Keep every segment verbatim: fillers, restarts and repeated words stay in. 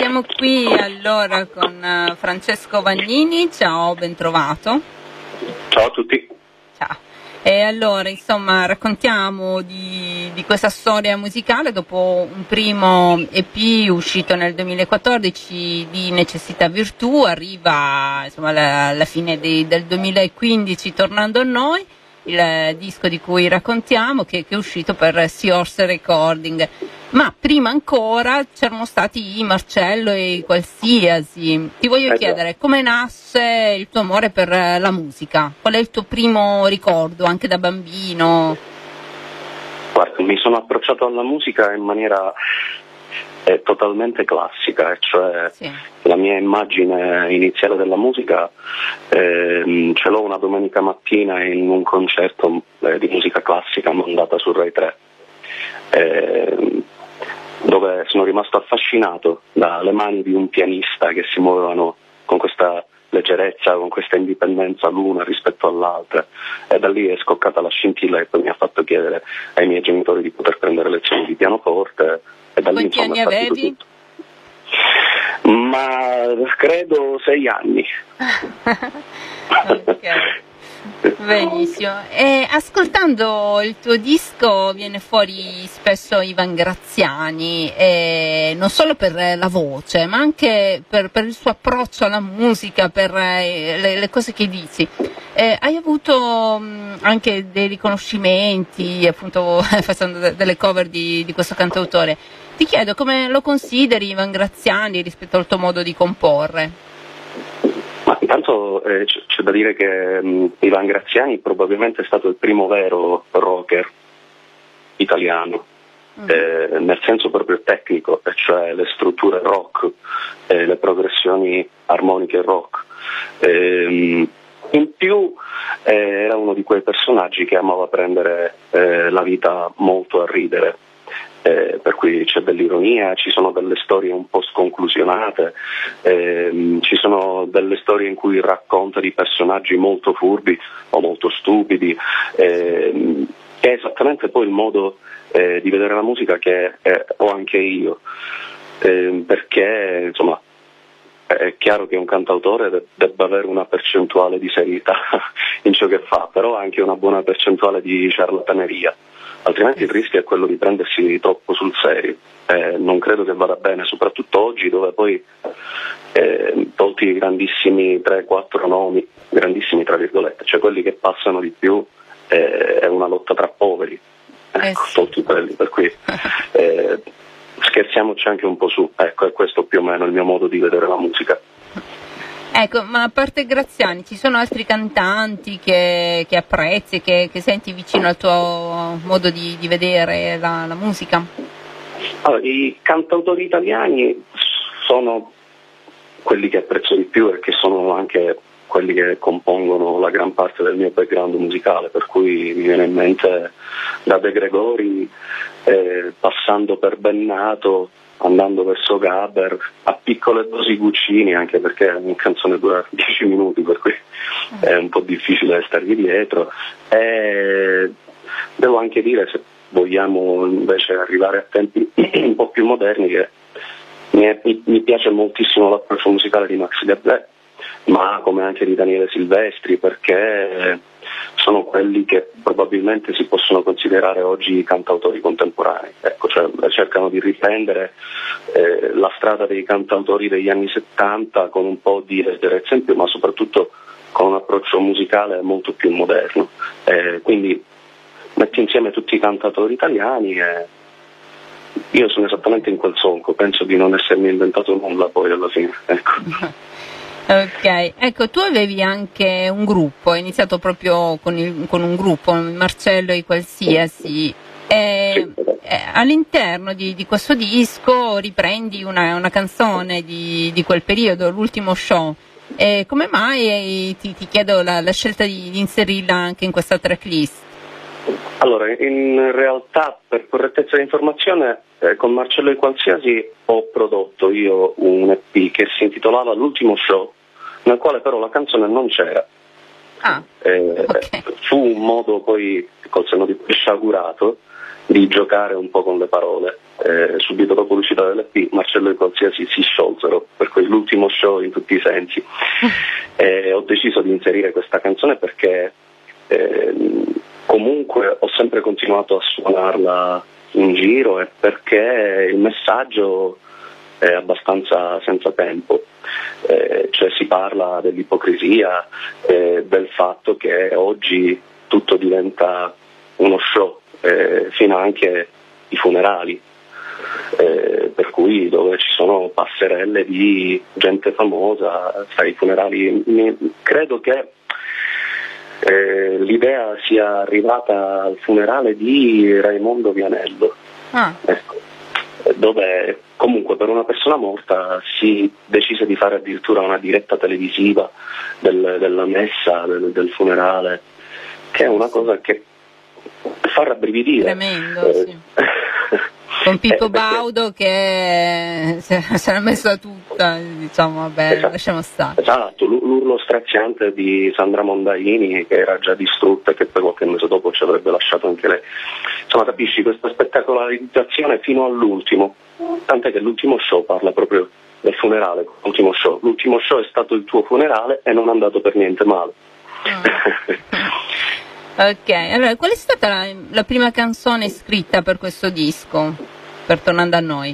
siamo qui allora con uh, Francesco Vagnini. Ciao, ben trovato. Ciao a tutti. Ciao. E allora, insomma, raccontiamo di, di questa storia musicale dopo un primo E P uscito nel duemilaquattordici di Necessità Virtù, arriva insomma alla, alla fine di, del duemilaquindici Tornando a Noi, il disco di cui raccontiamo che, che è uscito per Seahorse Recording. Ma prima ancora c'erano stati i Marcello e i Qualsiasi. Ti voglio eh chiedere come nasce il tuo amore per la musica? Qual è il tuo primo ricordo, anche da bambino? Guarda, mi sono approcciato alla musica in maniera eh, totalmente classica, cioè Sì. La mia immagine iniziale della musica eh, ce l'ho una domenica mattina in un concerto eh, di musica classica mandata su Rai tre. Eh, dove sono rimasto affascinato dalle mani di un pianista che si muovevano con questa leggerezza, con questa indipendenza l'una rispetto all'altra, e da lì è scoccata la scintilla che poi mi ha fatto chiedere ai miei genitori di poter prendere lezioni di pianoforte, e da lì Quanti insomma anni è partito avevi? tutto. Ma credo sei anni. Ok. Benissimo. E ascoltando il tuo disco viene fuori spesso Ivan Graziani, e non solo per la voce, ma anche per, per il suo approccio alla musica, per le, le cose che dici. Eh, hai avuto mh, anche dei riconoscimenti, appunto facendo de- delle cover di, di questo cantautore. Ti chiedo come lo consideri Ivan Graziani rispetto al tuo modo di comporre? Ma intanto eh, c- c'è da dire che mh, Ivan Graziani probabilmente è stato il primo vero rocker italiano, mm. eh, nel senso proprio tecnico, e cioè le strutture rock, eh, le progressioni armoniche rock. Eh, in più eh, era uno di quei personaggi che amava prendere eh, la vita molto a ridere. Eh, per cui c'è dell'ironia, ci sono delle storie un po' sconclusionate, ehm, ci sono delle storie in cui racconta di personaggi molto furbi o molto stupidi, ehm, che è esattamente poi il modo eh, di vedere la musica che eh, ho anche io, ehm, perché insomma è chiaro che un cantautore debba avere una percentuale di serietà in ciò che fa, però anche una buona percentuale di ciarlataneria. Altrimenti il rischio è quello di prendersi troppo sul serio. Eh, non credo che vada bene, soprattutto oggi, dove poi eh, tolti i grandissimi tre quattro nomi, grandissimi tra virgolette, cioè quelli che passano di più, eh, è una lotta tra poveri, ecco, tolti quelli, per cui eh, scherziamoci anche un po' su, ecco, è questo più o meno il mio modo di vedere la musica. Ecco, ma a parte Graziani, ci sono altri cantanti che, che apprezzi, che, che senti vicino al tuo modo di, di vedere la, la musica? Allora, i cantautori italiani sono quelli che apprezzo di più e che sono anche quelli che compongono la gran parte del mio background musicale, per cui mi viene in mente da De Gregori, eh, passando per Bennato, andando verso Gaber, a piccole dosi Guccini, anche perché ogni canzone dura dieci minuti, per cui è un po' difficile stargli dietro. E devo anche dire, se vogliamo invece arrivare a tempi un po' più moderni, che mi, è, mi, mi piace moltissimo l'approccio musicale di Max Gazzè, ma come anche di Daniele Silvestri, perché sono quelli che probabilmente si possono considerare oggi cantautori contemporanei, ecco, cioè cercano di riprendere eh, la strada dei cantautori degli anni settanta con un po' di leggerezza in più, ma soprattutto con un approccio musicale molto più moderno, eh, quindi metti insieme tutti i cantautori italiani e io sono esattamente in quel solco, penso di non essermi inventato nulla poi alla fine, ecco. Ok, ecco, tu avevi anche un gruppo, hai iniziato proprio con, il, con un gruppo, Marcello e i Qualsiasi, e, Sì. e all'interno di, di questo disco riprendi una, una canzone di, di quel periodo, l'ultimo show. E come mai ti, ti chiedo la, la scelta di, di inserirla anche in questa tracklist? Allora, in realtà, per correttezza di informazione, eh, con Marcello e Qualsiasi ho prodotto io un E P che si intitolava L'ultimo show, nel quale però la canzone non c'era. Ah, eh, okay. Fu un modo poi, col senno di poi sciagurato, di giocare un po' con le parole. Eh, subito dopo l'uscita dell'E P Marcello e Qualsiasi si sciolsero, per cui l'ultimo show in tutti i sensi. Eh, ho deciso di inserire questa canzone perché eh, comunque ho sempre continuato a suonarla in giro, e perché il messaggio è abbastanza senza tempo. Eh, cioè si parla dell'ipocrisia, eh, del fatto che oggi tutto diventa uno show, eh, fino anche i funerali, eh, per cui dove ci sono passerelle di gente famosa, sai, i funerali. Mi, credo che eh, l'idea sia arrivata al funerale di Raimondo Vianello, ah. ecco, dove comunque per una persona morta si decise di fare addirittura una diretta televisiva del, della messa, del, del funerale, che è una cosa che fa rabbrividire. Tremendo, eh, sì. Con Pippo eh, Baudo che se l'ha messa tutta, diciamo, vabbè, esatto, lasciamo stare. Esatto, l'urlo straziante di Sandra Mondaini, che era già distrutta e che poi qualche mese dopo ci avrebbe lasciato anche lei. Insomma, capisci, questa spettacolarizzazione fino all'ultimo, tant'è che l'ultimo show parla proprio del funerale. L'ultimo show, l'ultimo show è stato il tuo funerale e non è andato per niente male. Oh. Ok, allora qual è stata la, la prima canzone scritta per questo disco, per Tornando a Noi?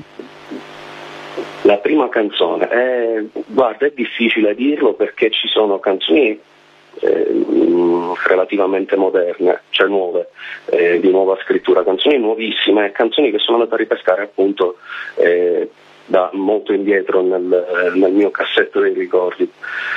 La prima canzone, eh, guarda, è difficile dirlo perché ci sono canzoni eh, relativamente moderne, cioè nuove, eh, di nuova scrittura, canzoni nuovissime, canzoni che sono andate a ripescare appunto eh, da molto indietro nel, nel mio cassetto dei ricordi.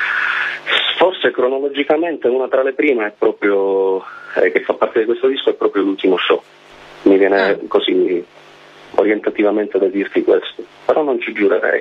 Forse cronologicamente una tra le prime è proprio, eh, che fa parte di questo disco, è proprio l'ultimo show. Mi viene ah. così orientativamente da dirti questo, però non ci giurerei.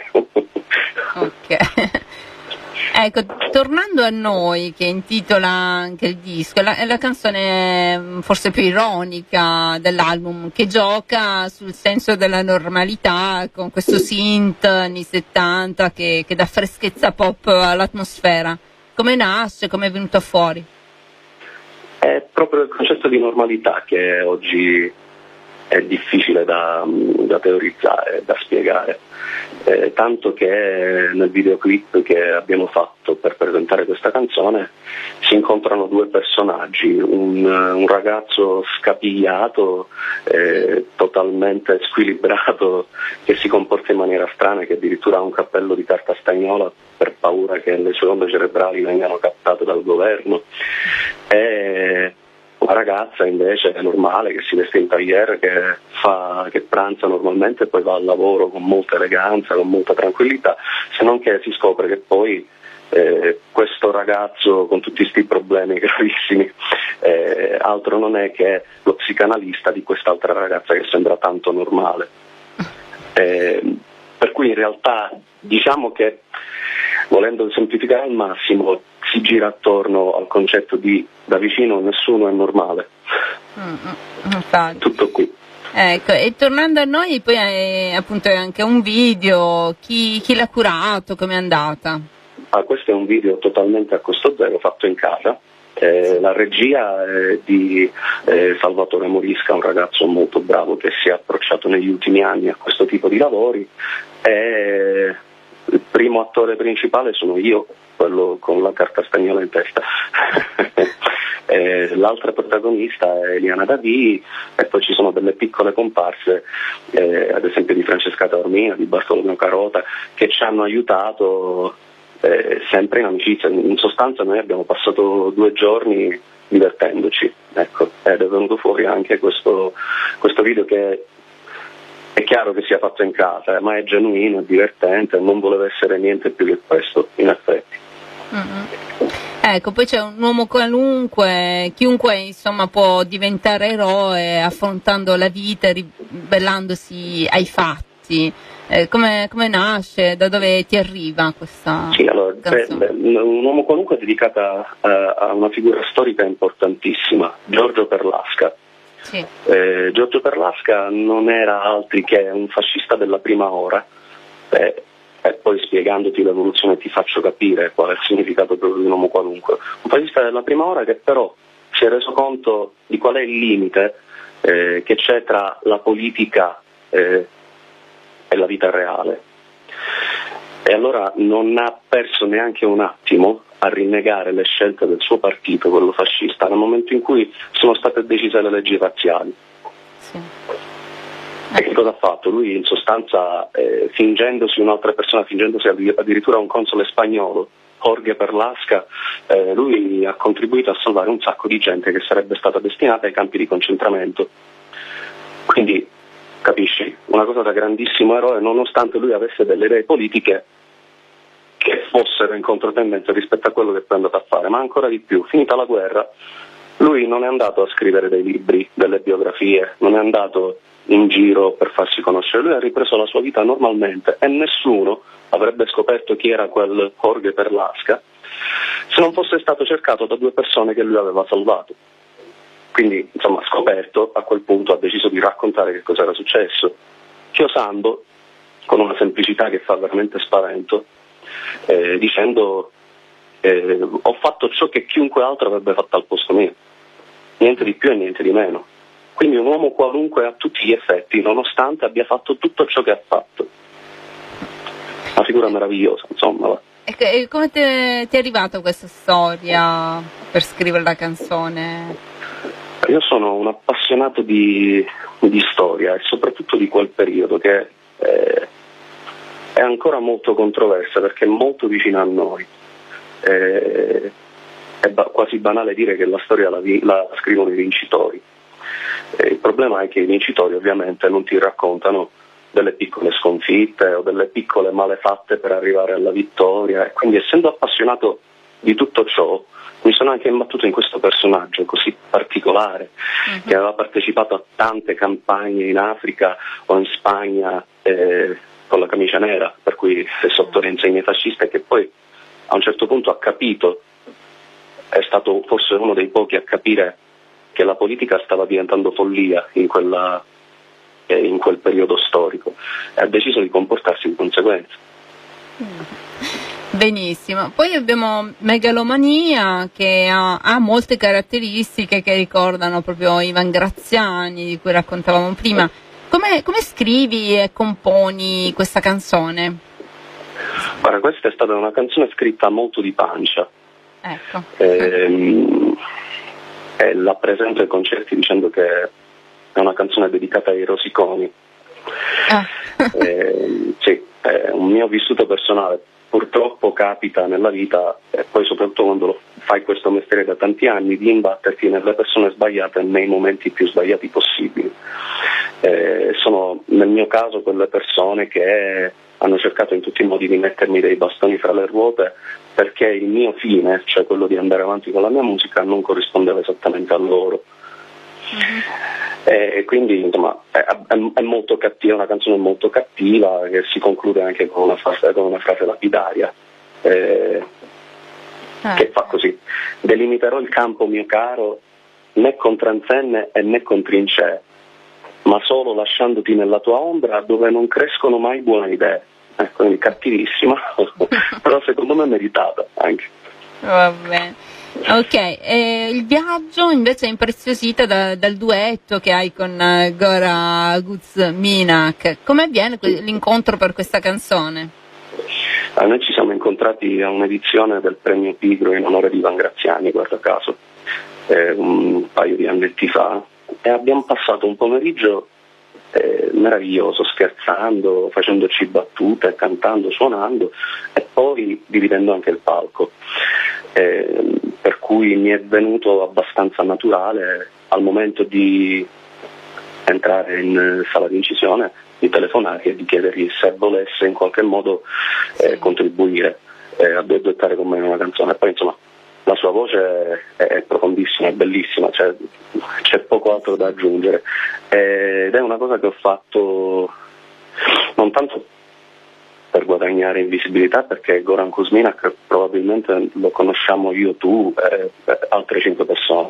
Ok. Ecco, Tornando a Noi, che intitola anche il disco, è la, è la canzone forse più ironica dell'album, che gioca sul senso della normalità con questo synth anni settanta che, che dà freschezza pop all'atmosfera. Come nasce, come è venuto fuori? È proprio il concetto di normalità che oggi è difficile da, da teorizzare, da spiegare, eh, tanto che nel videoclip che abbiamo fatto per presentare questa canzone si incontrano due personaggi, un, un ragazzo scapigliato, eh, totalmente squilibrato, che si comporta in maniera strana, che addirittura ha un cappello di carta stagnola per paura che le sue onde cerebrali vengano captate dal governo, e una ragazza invece è normale, che si veste in tailleur, che, fa, che pranza normalmente e poi va al lavoro con molta eleganza, con molta tranquillità, se non che si scopre che poi eh, questo ragazzo con tutti questi problemi gravissimi eh, altro non è che lo psicanalista di quest'altra ragazza che sembra tanto normale. Eh, per cui in realtà diciamo che, volendo semplificare al massimo, si gira attorno al concetto di da vicino nessuno è normale. Mm, Tutto qui. Ecco, e Tornando a Noi poi è, appunto, è anche un video, chi, chi l'ha curato, com'è andata? Ah, questo è un video totalmente a costo zero, fatto in casa. Eh, la regia è di eh, Salvatore Morisca, un ragazzo molto bravo che si è approcciato negli ultimi anni a questo tipo di lavori, e il primo attore principale sono io, quello con la carta stagnola in testa. eh, l'altra protagonista è Eliana Davì, e poi ci sono delle piccole comparse, eh, ad esempio di Francesca Taormina, di Bartolomeo Carota, che ci hanno aiutato eh, sempre in amicizia. In sostanza noi abbiamo passato due giorni divertendoci, ecco, ed è venuto fuori anche questo, questo video che è chiaro che sia fatto in casa, eh, ma è genuino, è divertente, non voleva essere niente più che questo, in effetti. Mm-hmm. Ecco, poi c'è un uomo qualunque, chiunque insomma può diventare eroe affrontando la vita e ribellandosi ai fatti. Eh, come, come nasce? Da dove ti arriva questa Sì, allora, canzone? Beh, un uomo qualunque è dedicata a, a una figura storica importantissima, Giorgio Perlasca. Sì. Eh, Giorgio Perlasca non era altri che un fascista della prima ora, eh, e poi spiegandoti l'evoluzione ti faccio capire qual è il significato proprio di un uomo qualunque. Un fascista della prima ora che però si è reso conto di qual è il limite eh, che c'è tra la politica eh, e la vita reale. E allora non ha perso neanche un attimo a rinnegare le scelte del suo partito, quello fascista, nel momento in cui sono state decise le leggi razziali. Sì. E che cosa ha fatto? Lui in sostanza, eh, fingendosi un'altra persona, fingendosi addirittura un console spagnolo, Jorge Perlasca, eh, lui ha contribuito a salvare un sacco di gente che sarebbe stata destinata ai campi di concentramento. Quindi, capisci, una cosa da grandissimo eroe, nonostante lui avesse delle idee politiche che fossero in controtendenza rispetto a quello che poi è andato a fare, ma ancora di più, finita la guerra, lui non è andato a scrivere dei libri, delle biografie, non è andato in giro per farsi conoscere, lui ha ripreso la sua vita normalmente e nessuno avrebbe scoperto chi era quel Jorge Perlasca se non fosse stato cercato da due persone che lui aveva salvato. Quindi, insomma, scoperto, a quel punto ha deciso di raccontare che cosa era successo, chiosando con una semplicità che fa veramente spavento, eh, dicendo eh, ho fatto ciò che chiunque altro avrebbe fatto al posto mio, niente di più e niente di meno. Quindi un uomo qualunque a tutti gli effetti, nonostante abbia fatto tutto ciò che ha fatto. Una figura meravigliosa, insomma. E come ti è arrivata questa storia per scrivere la canzone? Io sono un appassionato di, di storia e soprattutto di quel periodo che eh, è ancora molto controversa perché è molto vicina a noi. Eh, è ba- quasi banale dire che la storia la, vi- la scrivono i vincitori. Eh, il problema è che i vincitori ovviamente non ti raccontano delle piccole sconfitte o delle piccole malefatte per arrivare alla vittoria, e quindi essendo appassionato di tutto ciò mi sono anche imbattuto in questo personaggio così particolare, uh-huh. che aveva partecipato a tante campagne in Africa o in Spagna eh, con la camicia nera, per cui è sotto le insegne fasciste, e che poi a un certo punto ha capito, è stato forse uno dei pochi a capire che la politica stava diventando follia in, quella, eh, in quel periodo storico, e ha deciso di comportarsi di conseguenza. Benissimo, poi abbiamo Megalomania che ha, ha molte caratteristiche che ricordano proprio Ivan Graziani, di cui raccontavamo prima. Come, come scrivi e componi questa canzone? Guarda, questa è stata una canzone scritta molto di pancia. Ecco. Ehm, e la presento ai concerti dicendo che è una canzone dedicata ai rosiconi. Ah. eh, sì, è un mio vissuto personale. Purtroppo capita nella vita, e poi soprattutto quando fai questo mestiere da tanti anni, di imbatterti nelle persone sbagliate nei momenti più sbagliati possibili. Eh, sono nel mio caso quelle persone che hanno cercato in tutti i modi di mettermi dei bastoni fra le ruote perché il mio fine, cioè quello di andare avanti con la mia musica, non corrispondeva esattamente a loro. Mm-hmm. E quindi insomma è, è, è molto cattiva, una canzone molto cattiva che si conclude anche con una frase, con una frase lapidaria eh, ah. che fa così: delimiterò il campo mio caro né con transenne e né con trincee, ma solo lasciandoti nella tua ombra dove non crescono mai buone idee. Ecco, quindi cattivissima, però secondo me meritata anche. Va bene. Ok, e il viaggio invece è impreziosita da, dal duetto che hai con uh, Gora Guzminak. Come avviene que- l'incontro per questa canzone? Eh, noi ci siamo incontrati a un'edizione del premio Pigro in onore di Ivan Graziani, guarda caso, eh, un paio di annetti fa, e abbiamo passato un pomeriggio eh, meraviglioso, scherzando, facendoci battute, cantando, suonando e poi dividendo anche il palco. Eh, per cui mi è venuto abbastanza naturale al momento di entrare in sala di incisione di telefonare e di chiedergli se volesse in qualche modo eh, contribuire eh, a duettare con me in una canzone. Poi insomma la sua voce è profondissima, è bellissima, cioè, c'è poco altro da aggiungere ed è una cosa che ho fatto non tanto per guadagnare in visibilità, perché Goran Kuzminak probabilmente lo conosciamo io, tu e eh, altre cinque persone,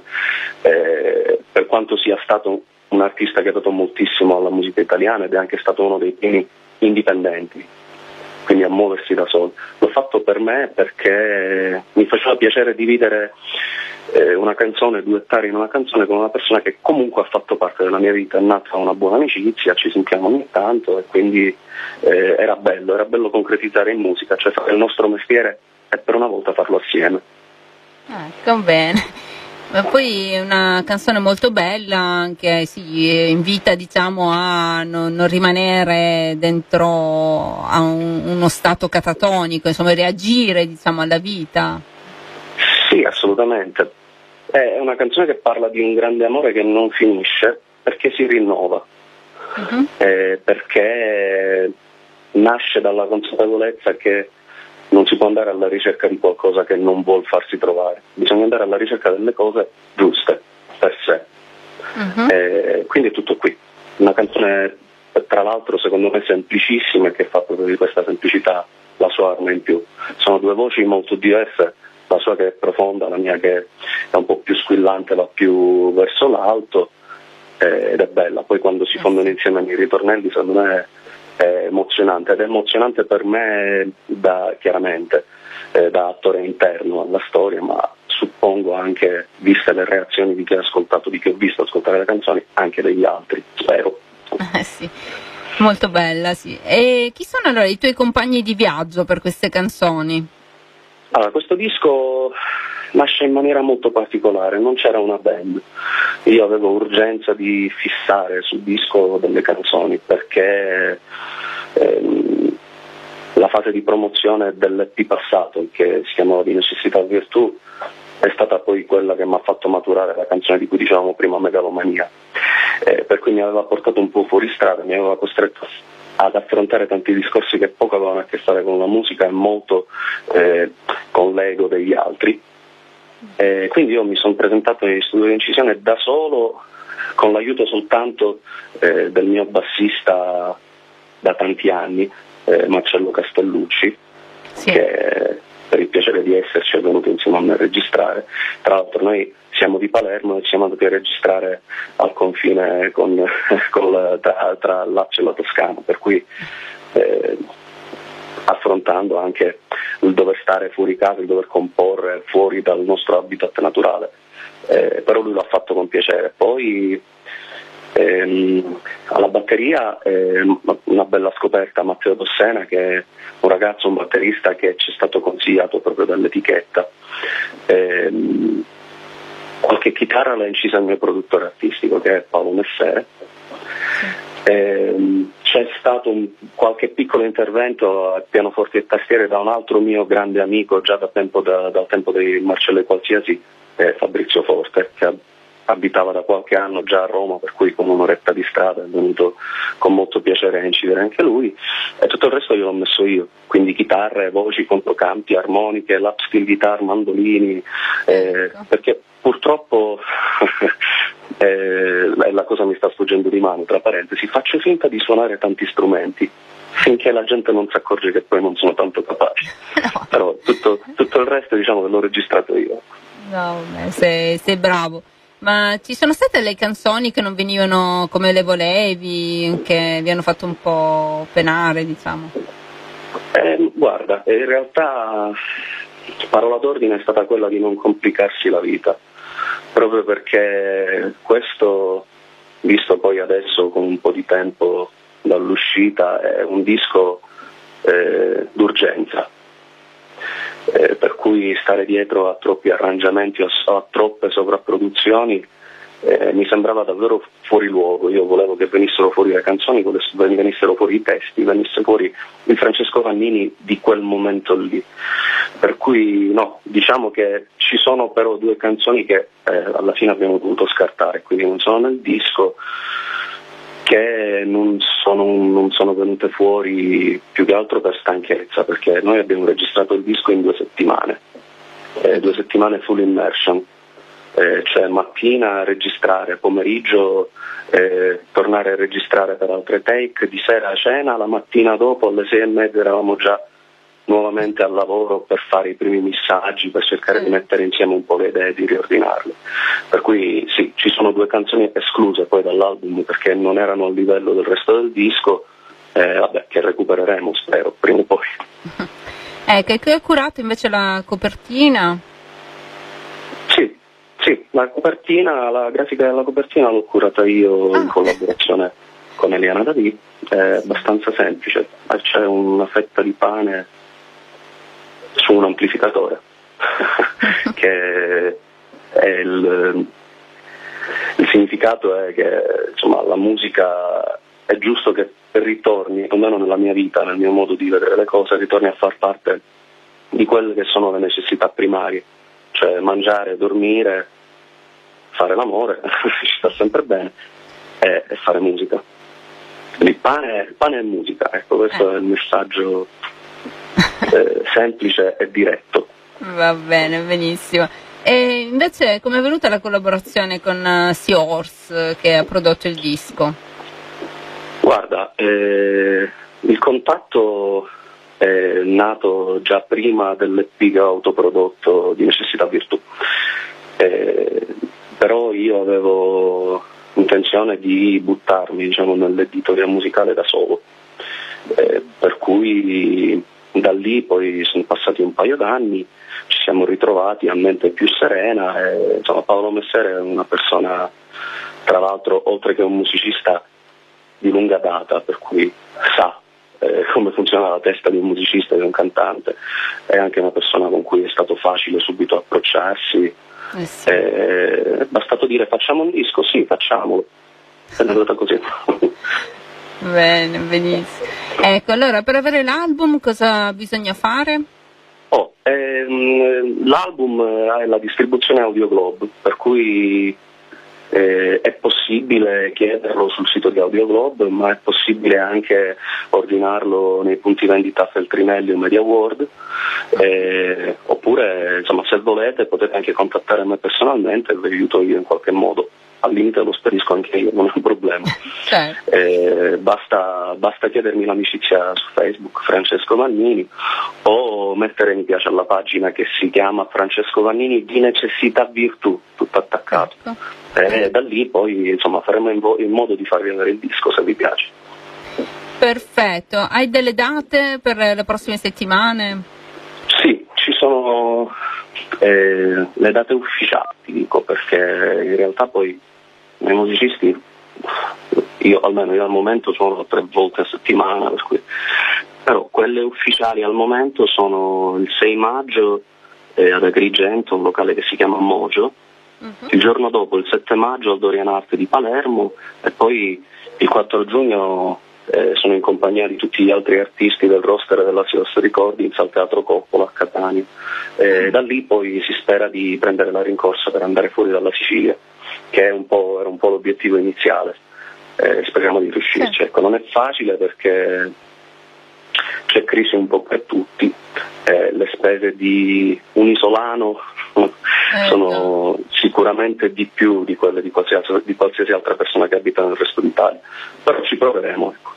eh, per quanto sia stato un artista che ha dato moltissimo alla musica italiana ed è anche stato uno dei primi indipendenti quindi a muoversi da soli. L'ho fatto per me perché mi faceva piacere dividere eh, una canzone, duettare in una canzone con una persona che comunque ha fatto parte della mia vita, è nata una buona amicizia, ci sentiamo ogni tanto e quindi eh, era bello, era bello concretizzare in musica, cioè fare il nostro mestiere e per una volta farlo assieme. Ecco, bene. Ma poi è una canzone molto bella che si invita, diciamo, a non, non rimanere dentro a un, uno stato catatonico, insomma reagire, diciamo, alla vita. Sì, assolutamente. È una canzone che parla di un grande amore che non finisce perché si rinnova, uh-huh. eh, perché nasce dalla consapevolezza che non si può andare alla ricerca di qualcosa che non vuol farsi trovare, bisogna andare alla ricerca delle cose giuste per sé. Uh-huh. Eh, quindi è tutto qui. Una canzone, tra l'altro, secondo me semplicissima e che fa proprio di questa semplicità la sua arma in più. Sono due voci molto diverse, la sua che è profonda, la mia che è un po' più squillante, va più verso l'alto eh, ed è bella. Poi quando si fondono insieme i ritornelli, secondo me è emozionante, ed è emozionante per me da, chiaramente eh, da attore interno alla storia, ma suppongo anche, viste le reazioni di chi ha ascoltato, di chi ho visto ascoltare le canzoni, anche degli altri, spero. Eh sì, molto bella, sì. E chi sono allora i tuoi compagni di viaggio per queste canzoni? Allora, questo disco nasce in maniera molto particolare, non c'era una band, io avevo urgenza di fissare sul disco delle canzoni perché ehm, la fase di promozione dell'E P passato, che si chiamava Di necessità virtù, è stata poi quella che mi ha fatto maturare la canzone di cui dicevamo prima, Megalomania, eh, per cui mi aveva portato un po' fuori strada, mi aveva costretto ad affrontare tanti discorsi che poco avevano a che fare con la musica e molto eh, con l'ego degli altri. Eh, quindi io mi sono presentato negli studi di incisione da solo, con l'aiuto soltanto eh, del mio bassista da tanti anni, eh, Marcello Castellucci, sì. che per il piacere di esserci è venuto insieme a me a registrare. Tra l'altro noi siamo di Palermo e siamo andati a registrare al confine con, con la, tra, tra Lazio e la Toscana, per cui eh, affrontando anche il dover stare fuori casa, il dover comporre fuori dal nostro habitat naturale, eh, però lui l'ha fatto con piacere. Poi ehm, alla batteria eh, una bella scoperta, Matteo Dossena, che è un ragazzo, un batterista che ci è stato consigliato proprio dall'etichetta. Ehm, qualche chitarra l'ha incisa il mio produttore artistico, che è Paolo Messere. Ehm, c'è stato un, qualche piccolo intervento a pianoforte e tastiere da un altro mio grande amico già da tempo, da, dal tempo di Marcello e Qualsiasi, eh, Fabrizio Forte, che abitava da qualche anno già a Roma, per cui con un'oretta di strada è venuto con molto piacere a incidere anche lui, e tutto il resto io l'ho messo io, quindi chitarre, voci, controcampi, armoniche, lap steel guitar, mandolini, eh, perché purtroppo eh, la cosa mi sta sfuggendo di mano, tra parentesi, faccio finta di suonare tanti strumenti finché la gente non si accorge che poi non sono tanto capace, no. Però tutto, tutto il resto diciamo che l'ho registrato io. No, beh, sei, sei bravo. Ma ci sono state le canzoni che non venivano come le volevi, che vi hanno fatto un po' penare, diciamo? Eh, guarda, in realtà parola d'ordine è stata quella di non complicarsi la vita, proprio perché questo, visto poi adesso con un po' di tempo dall'uscita, è un disco eh, d'urgenza. Eh, per cui stare dietro a troppi arrangiamenti o a, a troppe sovrapproduzioni eh, mi sembrava davvero fuori luogo. Io volevo che venissero fuori le canzoni, venissero fuori i testi, venisse fuori il Francesco Vannini di quel momento lì. Per cui no, diciamo che ci sono però due canzoni che eh, alla fine abbiamo dovuto scartare, quindi non sono nel disco, che non sono, non sono venute fuori più che altro per stanchezza, perché noi abbiamo registrato il disco in due settimane, eh, due settimane full immersion, eh, cioè mattina registrare, pomeriggio eh, tornare a registrare per altre take, di sera a cena, la mattina dopo alle sei e mezza eravamo già nuovamente al lavoro per fare i primi missaggi, per cercare di mettere insieme un po' le idee, di riordinarle. Per cui sì, ci sono due canzoni escluse poi dall'album perché non erano al livello del resto del disco, eh, vabbè, che recupereremo, spero, prima o poi. Ecco, e che hai curato invece la copertina? Sì, sì, la copertina, la grafica della copertina l'ho curata io ah. in collaborazione con Eliana David, è abbastanza semplice, c'è una fetta di pane su un amplificatore, che è il, il significato è che insomma la musica è giusto che ritorni, almeno nella mia vita, nel mio modo di vedere le cose, ritorni a far parte di quelle che sono le necessità primarie, cioè mangiare, dormire, fare l'amore, ci sta sempre bene, e, e fare musica. Quindi pane, pane e musica, ecco, questo eh. è il messaggio eh, semplice e diretto. Va bene, benissimo. E invece come è venuta la collaborazione con uh, Seahorse che ha prodotto il disco? Guarda, eh, il contatto è nato già prima dell'E P che ho autoprodotto di Necessità Virtù, eh, però io avevo intenzione di buttarmi, diciamo, nell'editoria musicale da solo, eh, per cui da lì poi sono passati un paio d'anni, ci siamo ritrovati a mente più serena e, insomma, Paolo Messere è una persona, tra l'altro, oltre che un musicista di lunga data, per cui sa eh, come funziona la testa di un musicista e di un cantante, è anche una persona con cui è stato facile subito approcciarsi. Eh sì. eh, è bastato dire facciamo un disco, sì, facciamolo, è andata così. Bene, benissimo. Ecco, allora per avere l'album cosa bisogna fare? Oh, ehm, l'album è la distribuzione Audioglobe, per cui eh, è possibile chiederlo sul sito di Audioglobe, ma è possibile anche ordinarlo nei punti vendita Feltrinelli o Media World, eh, oppure insomma, se volete potete anche contattare me personalmente e vi aiuto io in qualche modo. Al limite lo spedisco anche io, non è un problema. Certo. Eh, basta, basta chiedermi l'amicizia su Facebook, Francesco Vannini, o mettere mi piace alla pagina che si chiama Francesco Vannini di Necessità Virtù, tutto attaccato. Ecco. E da lì poi insomma faremo in, vo- in modo di farvi avere il disco se vi piace. Perfetto, hai delle date per le prossime settimane? Sì, ci sono eh, le date ufficiali, dico, perché in realtà poi nei musicisti, io almeno io al momento sono tre volte a settimana, per cui, però quelle ufficiali al momento sono il sei maggio eh, ad Agrigento, un locale che si chiama Mojo, uh-huh. Il giorno dopo, il sette maggio, al Dorian Art di Palermo, e poi il quattro giugno eh, sono in compagnia di tutti gli altri artisti del roster della Seahorse Recordings al Teatro Coppola a Catania. E da lì poi si spera di prendere la rincorsa per andare fuori dalla Sicilia, che è un po', era un po' l'obiettivo iniziale, eh, speriamo di riuscirci. Sì. Ecco, non è facile perché c'è crisi un po' per tutti, eh, le spese di un isolano eh, sono no. sicuramente di più di quelle di qualsiasi, di qualsiasi altra persona che abita nel resto d'Italia, però ci proveremo. Ecco.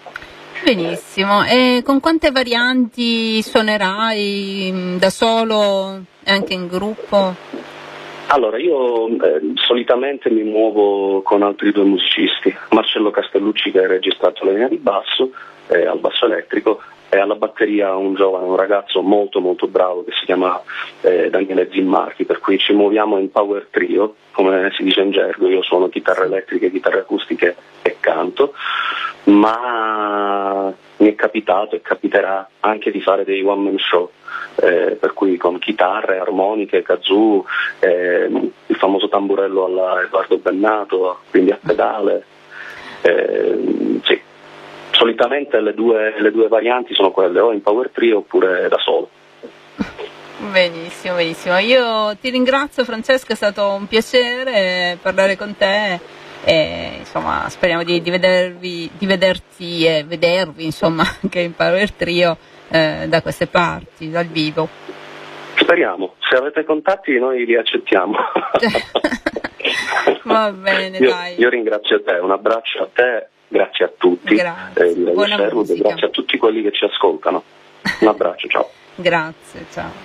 Benissimo, e con quante varianti suonerai, da solo e anche in gruppo? Allora, io eh, solitamente mi muovo con altri due musicisti, Marcello Castellucci che ha registrato la linea di basso, eh, al basso elettrico, e alla batteria un giovane, un ragazzo molto molto bravo che si chiama eh, Daniele Zimmarchi, per cui ci muoviamo in power trio, come si dice in gergo. Io suono chitarre elettriche, chitarre acustiche e canto, ma mi è capitato e capiterà anche di fare dei one man show, eh, per cui con chitarre, armoniche, kazoo, eh, il famoso tamburello alla Edoardo Bennato, quindi a pedale, eh, sì. Solitamente le due, le due varianti sono quelle, o in power trio oppure da solo. Benissimo, benissimo. Io ti ringrazio Francesco, è stato un piacere parlare con te e insomma speriamo di, di vedervi, di vederti e vedervi insomma anche in power trio eh, da queste parti, dal vivo. Speriamo, se avete contatti noi li accettiamo. Va bene, io, dai. Io ringrazio te, un abbraccio a te. Grazie a tutti, grazie. Eh, grazie a tutti quelli che ci ascoltano. Un abbraccio, ciao. Grazie, ciao.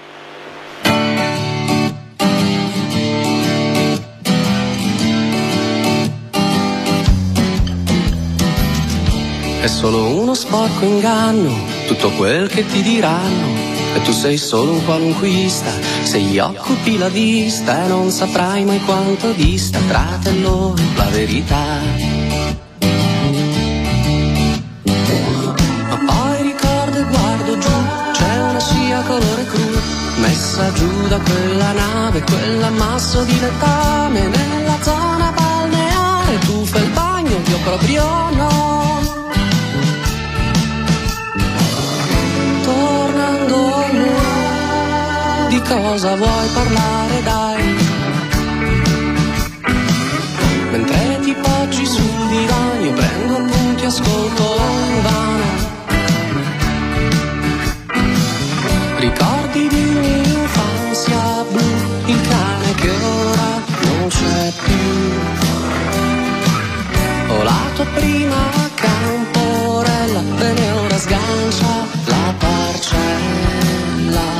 è solo uno sporco inganno, tutto quel che ti diranno. E tu sei solo un qualunquista, se gli occupi la vista e non saprai mai quanto dista tra te e loro la verità. Ma poi ricordo e guardo giù, c'è una scia colore cru, messa giù da quella nave, quell'ammasso di letame nella zona balneare. Tu fai il bagno, io proprio no. Tornando a noi, di cosa vuoi parlare, dai? Mentre ti poggi sul divano, io prendo appunti, ascolto invano. Ricordi di un'infanzia blu, il cane che ora non c'è più. O la tua prima camporella, bene ora sgancia la parcella.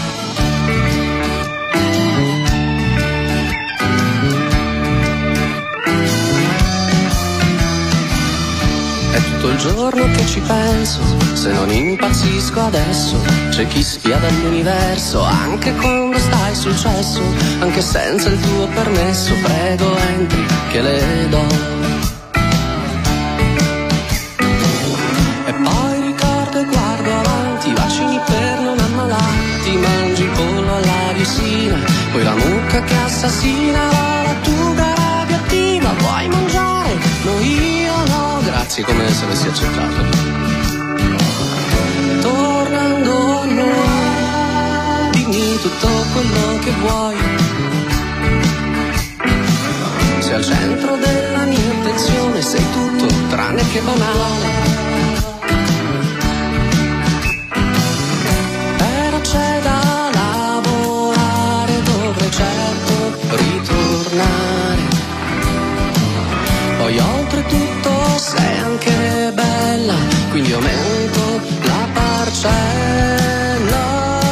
È tutto il giorno che ci penso, se non impazzisco adesso. C'è chi spia dall'universo, anche quando stai sul cesso, anche senza il tuo permesso. Prego entri, che le do. E poi ricordo e guardo avanti, vaccini per non ammalarti. Mangi il pollo alla viosina, poi la mucca che assassina. La lattuga radioattiva, vuoi mangiare? No, io no, grazie, come se avessi accettato. Tornando a noi, dimmi tutto quello che vuoi. Sei al centro della mia attenzione, sei tutto tranne che banale. Però c'è da lavorare, dovrei certo ritornare. Poi oltretutto sei anche bella, quindi aumento la parcella.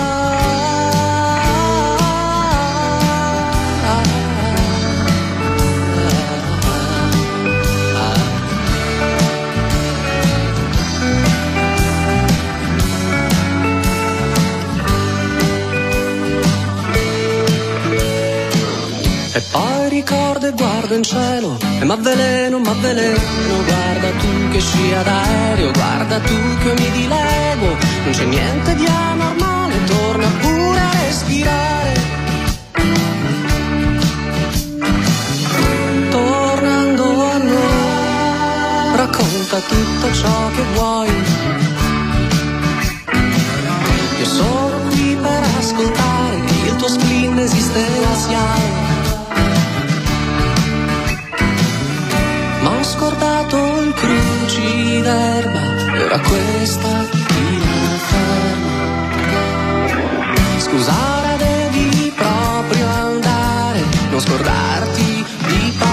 E poi ricordo e guardo in cielo, e m'avveleno, m'avveleno. Guarda tu che scia d'aereo, guarda tu che mi dilego. Non c'è niente di anormale, torna pure a respirare. Tornando a noi, racconta tutto ciò che vuoi. Io sono qui per ascoltare il tuo spleen esistenziale. Ma ho scordato il cruciverba, e ora questa chi la ferma? Scusa, ora devi proprio andare, non scordarti di parlare.